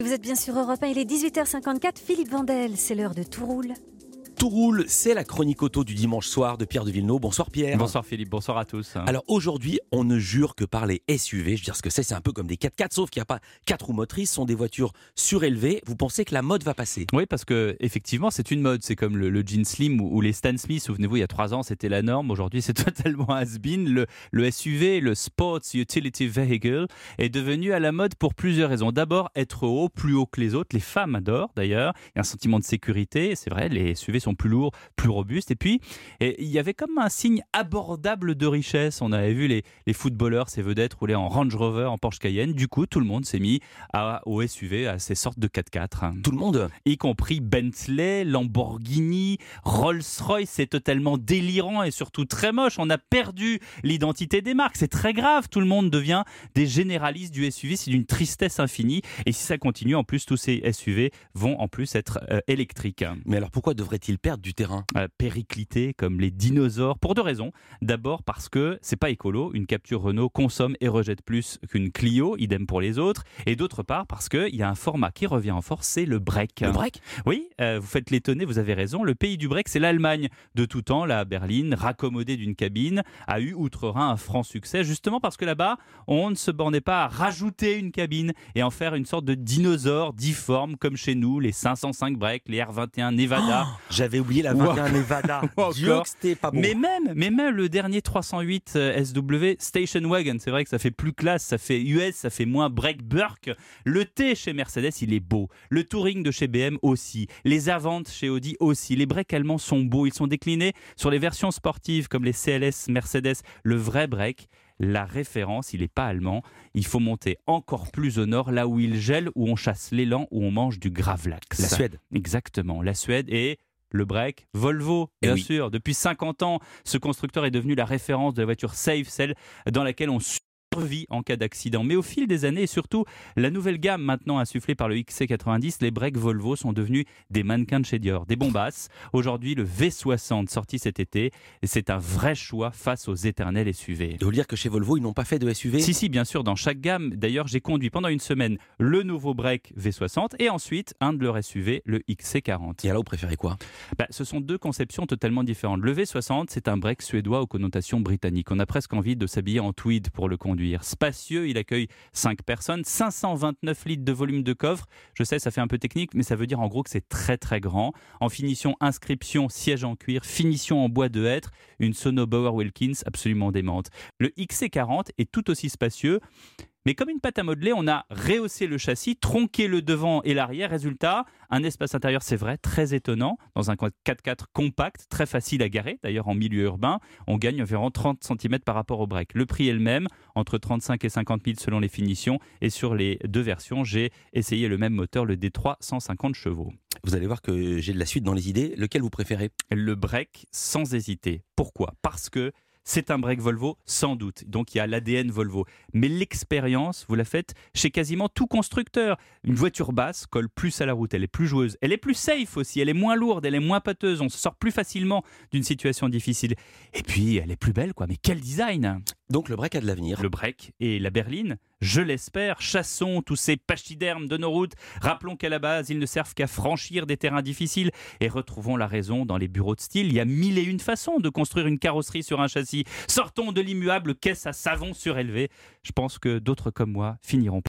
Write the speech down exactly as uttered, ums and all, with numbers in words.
Vous êtes bien sur Europe un, il est dix-huit heures cinquante-quatre, Philippe Vandel, c'est l'heure de Tout roule. Tout roule, c'est la chronique auto du dimanche soir de Pierre de Villeneuve. Bonsoir Pierre. Bonsoir Philippe, bonsoir à tous. Alors aujourd'hui, on ne jure que par les S U V. Je veux dire ce que c'est, c'est un peu comme des quatre-quatre, sauf qu'il n'y a pas quatre roues motrices, ce sont des voitures surélevées. Vous pensez que la mode va passer ? Oui, parce que effectivement, c'est une mode. C'est comme le, le jean slim ou, ou les Stan Smith. Souvenez-vous, il y a trois ans, c'était la norme. Aujourd'hui, c'est totalement has-been. Le, le S U V, le Sports Utility Vehicle, est devenu à la mode pour plusieurs raisons. D'abord, être haut, plus haut que les autres. Les femmes adorent d'ailleurs. Il y a un sentiment de sécurité. C'est vrai, les S U V sont plus lourds, plus robuste. Et puis, et il y avait comme un signe abordable de richesse. On avait vu les, les footballeurs, ces vedettes rouler en Range Rover, en Porsche Cayenne. Du coup, tout le monde s'est mis à, au S U V, à ces sortes de quatre-quatre. Tout le monde ? Y compris Bentley, Lamborghini, Rolls-Royce. C'est totalement délirant et surtout très moche. On a perdu l'identité des marques. C'est très grave. Tout le monde devient des généralistes du S U V. C'est d'une tristesse infinie. Et si ça continue, en plus, tous ces S U V vont en plus être euh, électriques. Mais alors pourquoi devrait-il perdre du terrain ? Euh, péricliter comme les dinosaures, pour deux raisons. D'abord parce que c'est pas écolo, une capture Renault consomme et rejette plus qu'une Clio, idem pour les autres, et d'autre part parce qu'il y a un format qui revient en force, c'est le break. Le break ? Oui, euh, vous faites l'étonner, vous avez raison, le pays du break c'est l'Allemagne. De tout temps, la berline, raccommodée d'une cabine, a eu outre-Rhin un franc succès, justement parce que là-bas, on ne se bornait pas à rajouter une cabine et en faire une sorte de dinosaure difforme comme chez nous, les cinq cent cinq break, les R vingt et un Nevada. Oh, j'avais oublié la vingt et un Nevada. Dieu que c'était pas bon. Mais même, mais même le dernier trois cent huit S W Station Wagon, c'est vrai que ça fait plus classe, ça fait U S, ça fait moins break burk. Le T chez Mercedes, il est beau. Le Touring de chez B M aussi. Les Avant chez Audi aussi. Les breaks allemands sont beaux. Ils sont déclinés sur les versions sportives comme les C L S Mercedes. Le vrai break, la référence, il n'est pas allemand. Il faut monter encore plus au nord, là où il gèle, où on chasse l'élan, où on mange du gravlax. La Suède. Exactement. La Suède et le break, Volvo, bien oui. sûr. Depuis cinquante ans, ce constructeur est devenu la référence de la voiture safe, celle dans laquelle on survit en cas d'accident. Mais au fil des années, et surtout la nouvelle gamme maintenant insufflée par le X C quatre-vingt-dix, les breaks Volvo sont devenus des mannequins de chez Dior, des bombasses. Aujourd'hui, le V soixante sorti cet été, c'est un vrai choix face aux éternels S U V. Il faut dire que chez Volvo, ils n'ont pas fait de S U V ? Si, si, bien sûr, dans chaque gamme. D'ailleurs, j'ai conduit pendant une semaine le nouveau break V soixante et ensuite un de leurs S U V, le X C quarante. Et alors, vous préférez quoi ? Bah, ce sont deux conceptions totalement différentes. Le V soixante, c'est un break suédois aux connotations britanniques. On a presque envie de s'habiller en tweed pour le conduire. Spacieux, il accueille cinq personnes, cinq cent vingt-neuf litres de volume de coffre. Je sais, ça fait un peu technique, mais ça veut dire en gros que c'est très très grand. En finition, inscription, siège en cuir, finition en bois de hêtre, une sono Bauer Wilkins absolument démente. Le X C quarante est tout aussi spacieux. Mais comme une pâte à modeler, on a rehaussé le châssis, tronqué le devant et l'arrière. Résultat, un espace intérieur, c'est vrai, très étonnant. Dans un quatre-quatre compact, très facile à garer. D'ailleurs, en milieu urbain, on gagne environ trente centimètres par rapport au break. Le prix est le même, entre trente-cinq et cinquante mille selon les finitions. Et sur les deux versions, j'ai essayé le même moteur, le D trois cent cinquante chevaux. Vous allez voir que j'ai de la suite dans les idées. Lequel vous préférez ? Le break, sans hésiter. Pourquoi ? Parce que c'est un break Volvo, sans doute. Donc, il y a l'A D N Volvo. Mais l'expérience, vous la faites chez quasiment tout constructeur. Une voiture basse colle plus à la route, elle est plus joueuse. Elle est plus safe aussi, elle est moins lourde, elle est moins pâteuse. On se sort plus facilement d'une situation difficile. Et puis, elle est plus belle, quoi. Mais quel design ! Donc, le break a de l'avenir. Le break et la berline, je l'espère. Chassons tous ces pachydermes de nos routes. Rappelons qu'à la base, ils ne servent qu'à franchir des terrains difficiles. Et retrouvons la raison dans les bureaux de style. Il y a mille et une façons de construire une carrosserie sur un châssis. Sortons de l'immuable caisse à savon surélevé. Je pense que d'autres comme moi finiront